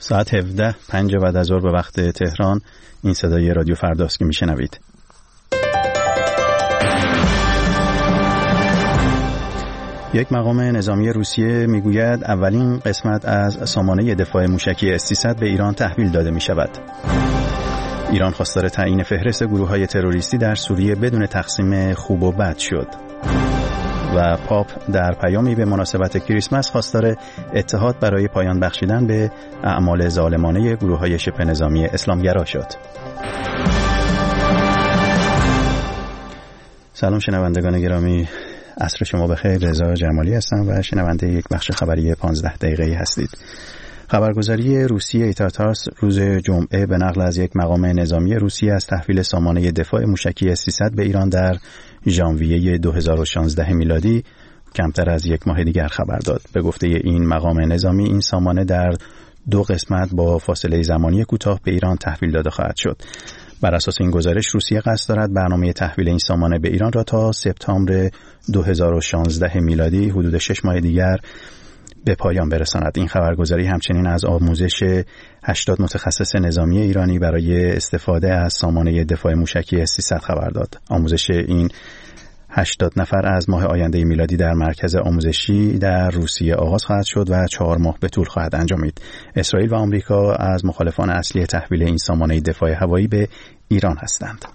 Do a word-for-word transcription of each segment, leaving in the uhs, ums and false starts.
ساعت هفده پنج بعد از ظهر به وقت تهران. این صدای رادیو فرداست که میشنوید. یک مقام نظامی روسیه میگوید اولین قسمت از سامانه دفاع موشکی اس سیصد به ایران تحویل داده می شود. ایران خواستار تعیین فهرست گروه‌های تروریستی در سوریه بدون تقسیم خوب و بد شد. و پاپ در پیامی به مناسبت کریسمس خواستار اتحاد برای پایان بخشیدن به اعمال ظالمانه گروه‌های شبه نظامی اسلامگرا شد. سلام شنوندگان گرامی، عصر شما بخیر. رضا جمالی هستم و شنونده یک بخش خبری پانزده دقیقه‌ای هستید. خبرگزاری روسیه ایتارتارس روز جمعه به نقل از یک مقام نظامی روسیه از تحویل سامانه دفاع موشکی اس سیصد به ایران در ژانویه دو هزار و شانزده میلادی کمتر از یک ماه دیگر خبر داد. به گفته این مقام نظامی این سامانه در دو قسمت با فاصله زمانی کوتاه به ایران تحویل داده خواهد شد. بر اساس این گزارش روسیه قصد دارد برنامه تحویل این سامانه به ایران را تا سپتامبر دو هزار و شانزده میلادی حدود شش ماه دیگر به پایان برساند. این خبرگزاری همچنین از آموزش هشتاد متخصص نظامی ایرانی برای استفاده از سامانه دفاع موشکی اس سیصد خبر داد. آموزش این هشتاد نفر از ماه آینده میلادی در مرکز آموزشی در روسیه آغاز خواهد شد و چهار ماه به طول خواهد انجامید. اسرائیل و آمریکا از مخالفان اصلی تحویل این سامانه دفاع هوایی به ایران هستند.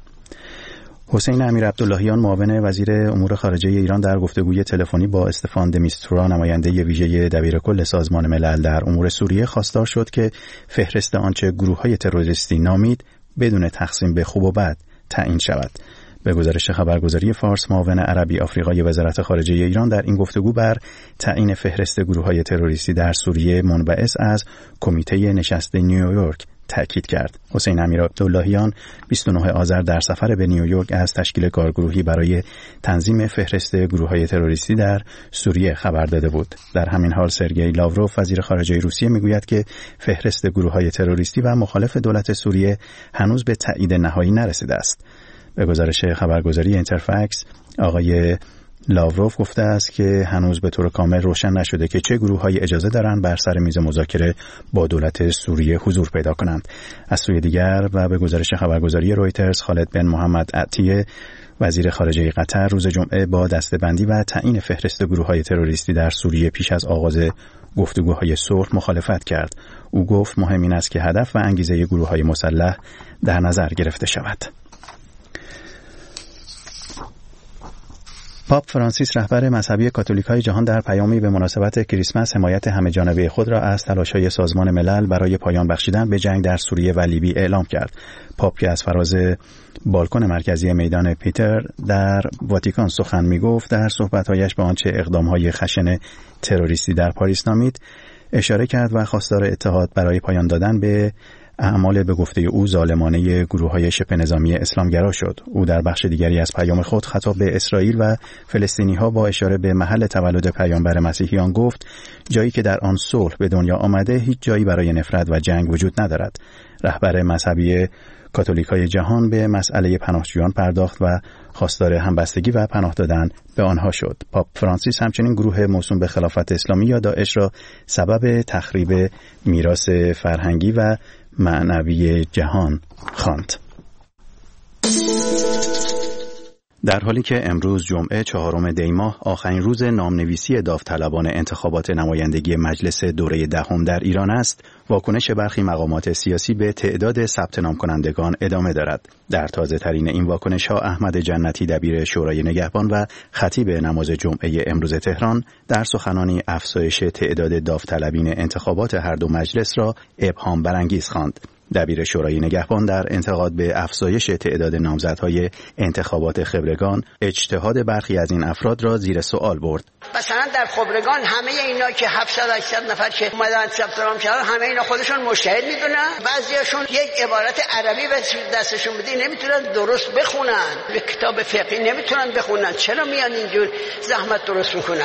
حسین امیرعبداللهیان معاون وزیر امور خارجه ایران در گفتگوی تلفنی با استفان د میستورا نماینده ویژه دبیرکل سازمان ملل در امور سوریه خواستار شد که فهرست آنچه گروه‌های تروریستی نامید بدون تقسیم به خوب و بد تعیین شود. به گزارش خبرگزاری فارس، معاون عربی آفریقای وزارت خارجه ایران در این گفتگو بر تعیین فهرست گروه‌های تروریستی در سوریه منبعث از کمیته نشست نیویورک تأکید کرد. حسین امیرعبداللهیان بیست و نه آذر در سفر به نیویورک از تشکیل کارگروهی برای تنظیم فهرست گروه‌های تروریستی در سوریه خبر داده بود. در همین حال سرگئی لاوروف وزیر خارجه روسیه میگوید که فهرست گروه‌های تروریستی و مخالف دولت سوریه هنوز به تایید نهایی نرسیده است. به گزارش خبرگزاری اینترفکس، آقای لاوروف گفته است که هنوز به طور کامل روشن نشده که چه گروه‌هایی اجازه دارند بر سر میز مذاکره با دولت سوریه حضور پیدا کنند. از سوی دیگر و به گزارش خبرگزاری رویترز، خالد بن محمد عطیه وزیر خارجه قطر روز جمعه با دسته‌بندی و تعیین فهرست گروه‌های تروریستی در سوریه پیش از آغاز گفتگوهای صلح مخالفت کرد. او گفت مهم این است که هدف و انگیزه گروه‌های مسلح در نظر گرفته شود. پاپ فرانسیس رهبر مذهبی کاتولیک‌های جهان در پیامی به مناسبت کریسمس حمایت همه‌جانبه خود را از تلاش‌های سازمان ملل برای پایان بخشیدن به جنگ در سوریه و لیبی اعلام کرد. پاپ که از فراز بالکن مرکزی میدان پیتر در واتیکان سخن می‌گفت، در صحبت‌هایش به آنچه اقدام‌های خشن تروریستی در پاریس نامید اشاره کرد و خواستار اتحاد برای پایان دادن به اعمال به گفته او ظالمانه گروه‌های شبه نظامی اسلامگرا شد. او در بخش دیگری از پیام خود خطاب به اسرائیل و فلسطینی‌ها با اشاره به محل تولد پیامبر مسیحیان گفت جایی که در آن صلح به دنیا آمده هیچ جایی برای نفرت و جنگ وجود ندارد. رهبر مذهبی کاتولیک‌های جهان به مسئله پناهجویان پرداخت و خواستار همبستگی و پناه دادن به آنها شد. پاپ فرانسیس همچنین گروه موسوم به خلافت اسلامی یا داعش را سبب تخریب میراث فرهنگی و معنوی جهان خواند. در حالی که امروز جمعه چهارم دی ماه آخرین روز نامنویسی داوطلبان انتخابات نمایندگی مجلس دوره دهم در ایران است، واکنش برخی مقامات سیاسی به تعداد ثبت نام کنندگان ادامه دارد. در تازه ترین این واکنش ها احمد جنتی دبیر شورای نگهبان و خطیب نماز جمعه امروز تهران در سخنانی افزایش تعداد داوطلبین انتخابات هر دو مجلس را ابهام برانگیز خواند. دبیر شورای نگهبان در انتقاد به افزایش تعداد نامزدهای انتخابات خبرگان اجتهاد برخی از این افراد را زیر سوال برد. مثلا در خبرگان همه اینا که هفتصد هشتصد نفر که اومدن ثبت نام کردن همه اینا خودشون مجتهد میدونن، بعضیاشون یک عبارت عربی به دستشون بدی نمیتونن درست بخونن، یک کتاب فقهی نمیتونن بخونن، چرا میان اینجور زحمت درست میکنن؟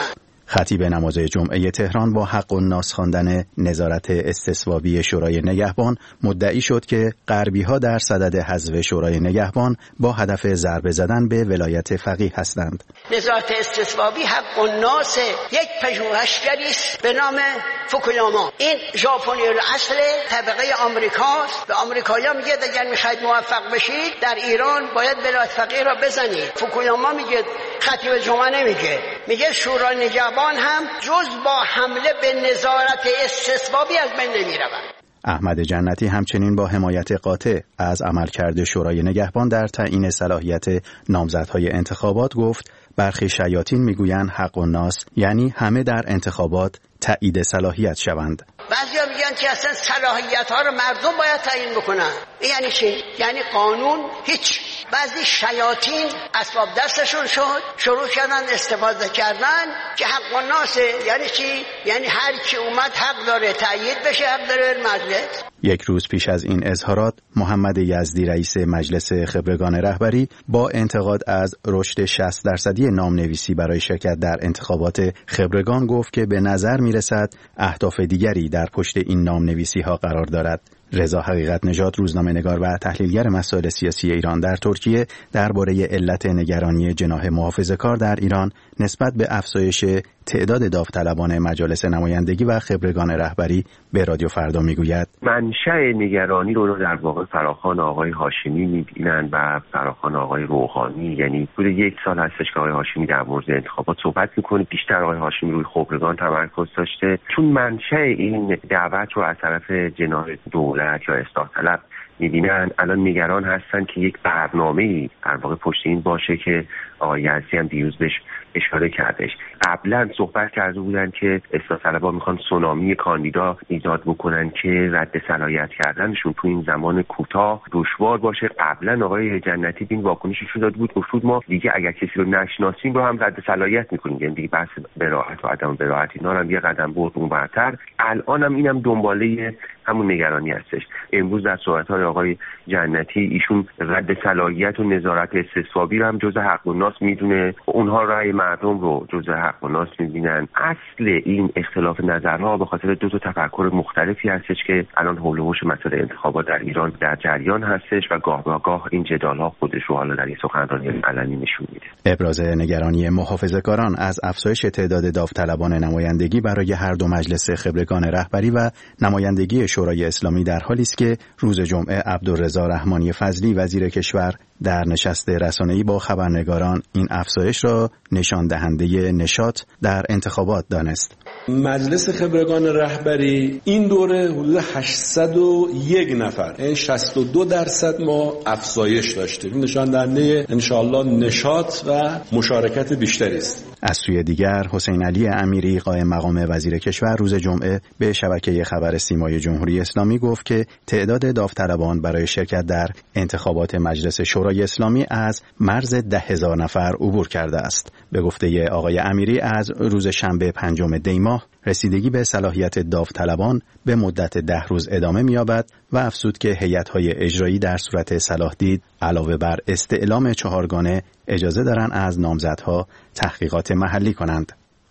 خطیب نماز جمعه تهران با حق الناس خواندن نظارت استصوابی شورای نگهبان مدعی شد که غربی‌ها در صدد حذف شورای نگهبان با هدف ضربه زدن به ولایت فقیه هستند. نظارت استصوابی حق الناس یک پژوهشگری است به نام فوکویاما. این ژاپنی الاصل طبقه آمریکاست. به آمریکایی‌ها میگه اگر می‌خواید موفق بشید در ایران باید ولایت فقیه را بزنید. فوکویاما میگه، خطیب جمعه نمیگه، میگه شورای نگهبان هم جز با حمله به نظارت استصوابی از بین نمی‌رود. احمد جنتی همچنین با حمایت قاطع از عملکرد شورای نگهبان در تعیین صلاحیت نامزدهای انتخابات گفت برخی شیاطین میگویند حق الناس یعنی همه در انتخابات تایید صلاحیت شوند. بعضیا میگن که اصلا صلاحیت ها رو مردم باید تعیین بکنن. یعنی چی؟ یعنی قانون هیچ. بعضی شیاطین اسباب دستشون شد، شروع کردن استفاده کردن که حق الناس. یعنی چی؟ یعنی هر کی اومد حق داره تایید بشه، حق داره مجلس. یک روز پیش از این اظهارات محمد یزدی رئیس مجلس خبرگان رهبری با انتقاد از رشد شصت درصدی نامنویسی برای شرکت در انتخابات خبرگان گفت که به نظر میرسد اهداف دیگری در پشت این نامنویسی ها قرار دارد. رضا حقیقت نژاد روزنامه‌نگار و تحلیلگر مسائل سیاسی ایران در ترکیه درباره علت نگرانی جناح محافظه‌کار در ایران نسبت به افزایش تعداد داوطلبان مجالس نمایندگی و خبرگان رهبری به رادیو فردا میگوید منشأ نگرانی رو در واقع فراخوان آقای هاشمی می‌بینن و فراخوان آقای روحانی. یعنی حدود یک سال هستش که آقای هاشمی در مورد انتخابات صحبت می‌کنه. بیشتر آقای هاشمی روی خبرگان تمرکز داشته، چون منشأ این دعوت رو از طرف جناح دولت یا اصلاح طلب می‌بینن. الان نگران هستن که یک برنامه‌ای در واقع پشت این باشه که آقای یزدی هم دیروز بهش اشاره کردش. قبلا صحبت کرده بودن که اصلاح طلب‌ها میخوان سونامی کاندیدا ایجاد بکنن که رد صلاحیت کردنشون تو این زمان کوتاه دشوار باشه. قبلا آقای جنتی این واکنشش رو داد بود، گفت ما دیگه اگر کسی رو نشناسیم رو هم رد صلاحیت میکنیم، یعنی دیگه بحث براءت و عدم براءت اینا رو هم یه قدم برد اونورتر. الان هم اینم دنباله همون نگرانی هستش. امروز در صحبت‌های آقای جنتی ایشون رد صلاحیت و نظارت استصوابی رو هم جزء حق الناس میدونه، اونها رأی مردم رو جزء حق الناس می‌بینن. اصل این اختلاف نظرها به خاطر دو تا تفکر مختلفی هستش که الان حول و حوش مسائل انتخابات در ایران در جریان هستش و گاه به گاه این جدال‌ها خودش رو حالا در این سخنرانی علنی نشون میده. ابراز نگرانی محافظه‌کاران از افزایش تعداد داوطلبان نمایندگی برای هر دو مجلس خبرگان رهبری و نمایندگی شورای اسلامی در حالی است که روز جمعه عبدالرضا رحمانی فضلی وزیر کشور در نشست رسانه‌ای با خبرنگاران این افزایش را نشان دهنده نشاط در انتخابات دانست. مجلس خبرگان رهبری این دوره حدود هشتصد و یک نفر، یعنی شصت و دو درصد ما افزایش داشتیم. نشان دهنده انشاءالله نشاط و مشارکت بیشتری است. از سوی دیگر حسین علی امیری قائم مقام وزیر کشور روز جمعه به شبکه خبر سیمای جمهوری اسلامی گفت که تعداد داوطلبان برای شرکت در انتخابات مجلس شورای اسلامی از مرز ده هزار نفر عبور کرده است. به گفته آقای امیری از روز شنبه پنجم دی ماه رسیدگی به صلاحیت داوطلبان به مدت ده روز ادامه می‌یابد و افزود که هیئت‌های اجرایی در صورت صلاح دید علاوه بر استعلام چهارگانه اجازه دارند از نامزدها تحقیقات محلی کنند.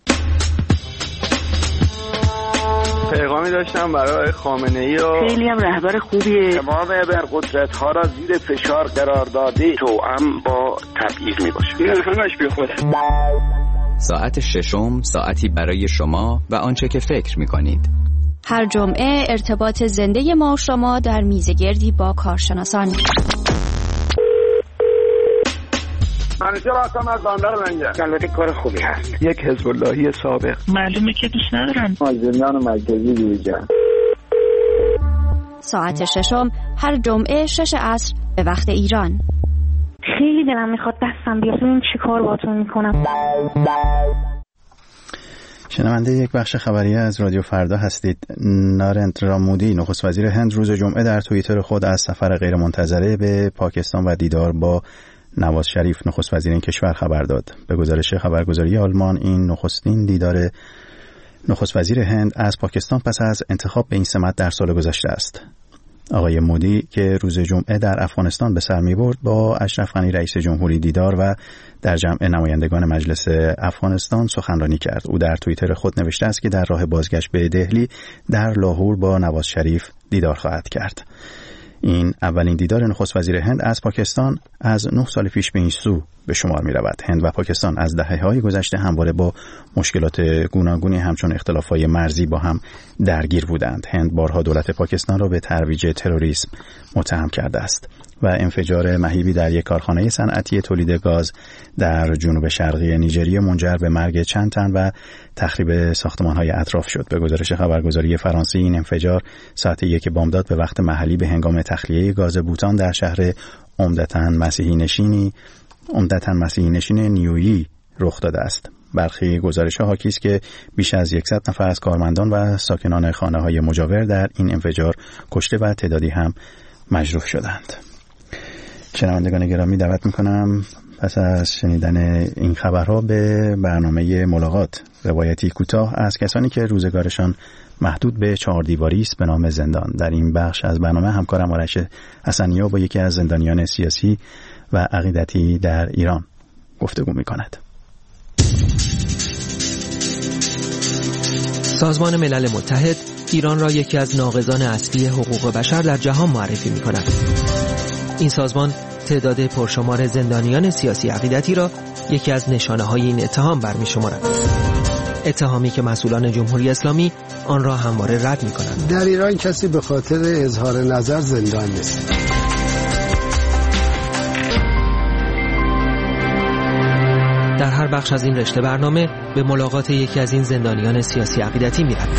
پیغامی داشتم برای خامنه‌ای و خیلی هم رهبر خوبیه. تمام ابرقدرت‌ها را زیر فشار قرار داده توأم با تبعیض میباشه. این همش بی خود. ساعت ششم ساعتی برای شما و آنچه که فکر می‌کنید. هر جمعه ارتباط زنده ما و شما در میزگردی با کارشناسان. منیجر هستم از بندر لنگر. البته کار خوبی هست. یک حزب اللهی سابق. معلومه که دوست ندارن. مازندران مرکزی دیوجان. ساعت ششم هر جمعه شش عصر به وقت ایران. خیلی دلم میخواد دستم بیاد ببینم چی کار باهاتون میکنم. شنونده یک بخش خبری از رادیو فردا هستید. نارندرا مودی نخست وزیر هند روز جمعه در توییتر خود از سفر غیرمنتظره به پاکستان و دیدار با نواز شریف نخست وزیر این کشور خبر داد. به گزارش خبرگزاری آلمان این نخستین دیدار نخست وزیر هند از پاکستان پس از انتخاب به این سمت در سال گذشته است. آقای مودی که روز جمعه در افغانستان به سر می‌برد با اشرف غنی رئیس جمهوری دیدار و در جمع نمایندگان مجلس افغانستان سخنرانی کرد. او در توییتر خود نوشته است که در راه بازگشت به دهلی در لاهور با نواز شریف دیدار خواهد کرد. این اولین دیدار نخست وزیر هند از پاکستان از نه سال پیش به این سو به شمار می رود. هند و پاکستان از دهه‌های گذشته همواره با مشکلات گوناگونی همچون اختلاف‌های مرزی با هم درگیر بودند. هند بارها دولت پاکستان را به ترویج تروریسم متهم کرده است و انفجار مهیبی در یک کارخانه صنعتی تولید گاز در جنوب شرقی نیجریه منجر به مرگ چند تن و تخریب ساختمان‌های اطراف شد. به گزارش خبرگزاری فرانسه این انفجار ساعت یک بامداد به وقت محلی به هنگام تخلیه گاز بوتان در شهر عمدتاً مسیحی نشینی عمدتاً مسیحی نشین نیویی رخ داده است. برخی گزارش‌ها حاکی است که بیش از صد نفر از کارمندان و ساکنان خانه‌های مجاور در این انفجار کشته و تعدادی هم مجروح شدند. شنوندگان گرامی، دعوت می‌کنم پس از شنیدن این خبرها به برنامه ملاقات، روایتی کوتاه از کسانی که روزگارشان محدود به چهار دیواری است به نام زندان. در این بخش از برنامه همکارم آرش حسنی‌ها با یکی از زندانیان سیاسی و عقیدتی در ایران گفتگو می‌کند. سازمان ملل متحد ایران را یکی از ناقضان اصلی حقوق بشر در جهان معرفی می‌کند. این سازمان تعداد پرشمار زندانیان سیاسی عقیدتی را یکی از نشانه‌های این اتهام برمی‌شمارد. اتهامی که مسئولان جمهوری اسلامی آن را همواره رد می‌کنند. در ایران کسی به خاطر اظهار نظر زندان نیست. در هر بخش از این رشته برنامه به ملاقات یکی از این زندانیان سیاسی عقیدتی می‌رویم.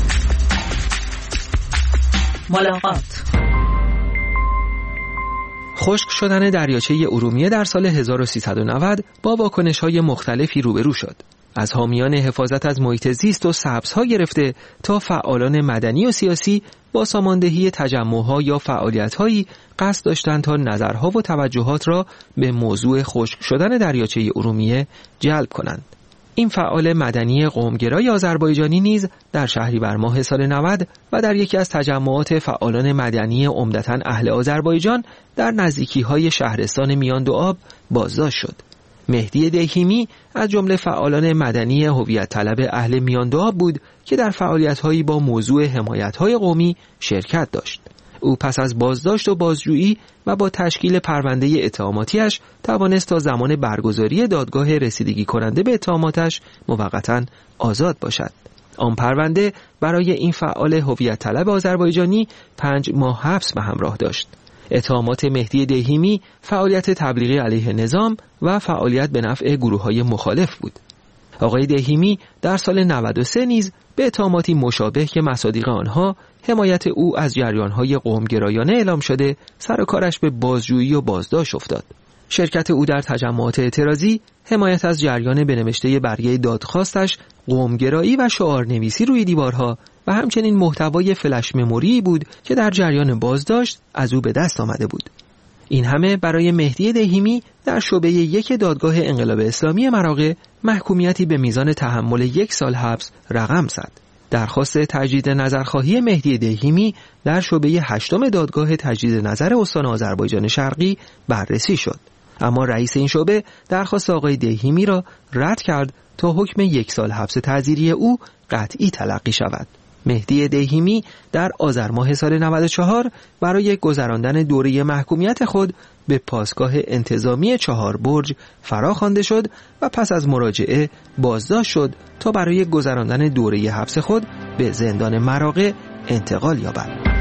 ملاقات. خشک شدن دریاچه ارومیه در سال هزار و سیصد و نود با واکنش‌های مختلفی روبرو شد. از حامیان حفاظت از محیط زیست و سبزها گرفته تا فعالان مدنی و سیاسی با ساماندهی تجمع‌ها یا فعالیت‌هایی قصد داشتند تا نظرها و توجهات را به موضوع خشک شدن دریاچه ارومیه جلب کنند. این فعال مدنی قومگرای آذربایجانی نیز در شهریور ماه سال نود و در یکی از تجمعات فعالان مدنی عمدتاً اهل آذربایجان در نزدیکی‌های شهرستان میان دو آب بازداشت شد. مهدی دهیمی از جمله فعالان مدنی هویت طلب اهل میان دو آب بود که در فعالیت‌هایی با موضوع حمایت‌های قومی شرکت داشت. او پس از بازداشت و بازجویی و با تشکیل پرونده اتهاماتیش توانست تا زمان برگزاری دادگاه رسیدگی کننده به اتهاماتش موقتاً آزاد باشد. آن پرونده برای این فعال هویت طلب آذربایجانی پنج ماه حبس به همراه داشت. اتهامات مهدی دهیمی فعالیت تبلیغی علیه نظام و فعالیت به نفع گروه‌های مخالف بود. آقای دهیمی در سال نود و سه نیز به اتهاماتی مشابه که مصادیق آنها حمایت او از جریان‌های قومگرایانه اعلام شده سر و کارش به بازجویی و بازداشت افتاد. شرکت او در تجمعات اعتراضی، حمایت از جریان بنوشته برگه دادخواستش، قومگرایی و شعارنویسی روی دیوارها و همچنین محتوای فلش مموری بود که در جریان بازداشت از او به دست آمده بود. این همه برای مهدی دهیمی در شعبه یک دادگاه انقلاب اسلامی مراغه محکومیتی به میزان تحمل یک سال حبس رقم زد. درخواست تجدید نظرخواهی مهدی دهیمی در شعبه هشتم دادگاه تجدید نظر استان آذربایجان شرقی بررسی شد، اما رئیس این شعبه درخواست آقای دهیمی را رد کرد تا حکم یک سال حبس تعزیری او قطعی تلقی شود. مهدی دهیمی در آذر ماه سال نود و چهار برای گذراندن دوره محکومیت خود به پاسگاه انتظامی چهار برج فراخوانده شد و پس از مراجعه بازداشت شد تا برای گذراندن دوره حبس خود به زندان مراغه انتقال یابد.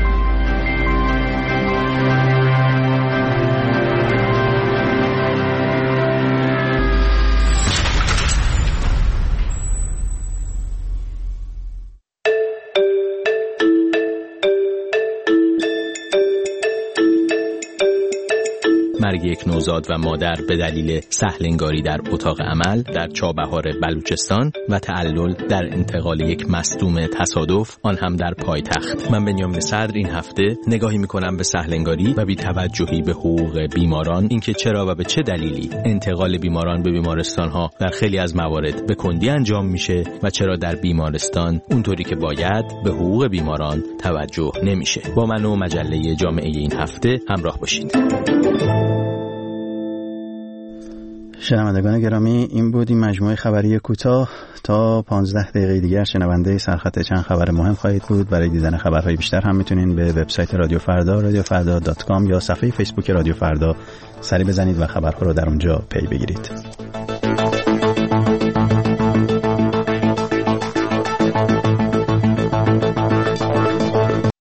مرگ یک نوزاد و مادر به دلیل سهلنگاری در اتاق عمل در چابهار بلوچستان و تعلل در انتقال یک مصدوم تصادف، آن هم در پایتخت. من بنیامین صدر این هفته نگاهی میکنم به سهلنگاری و بی‌توجهی به حقوق بیماران، اینکه چرا و به چه دلیلی انتقال بیماران به بیمارستان‌ها در خیلی از موارد به کندی انجام میشه و چرا در بیمارستان اونطوری که باید به حقوق بیماران توجه نمیشه. با من و مجله جامعه این هفته همراه باشید. شنوندگان گرامی، این بود این مجموعه خبری کوتاه. تا پانزده دقیقه دیگر شنونده سرخط چند خبر مهم خواهید بود. برای دیدن خبرهای بیشتر هم میتونین به وبسایت رادیو فردا رادیو فردا دات کام یا صفحه فیسبوک رادیو فردا سری بزنید و خبرها رو در اونجا پی بگیرید.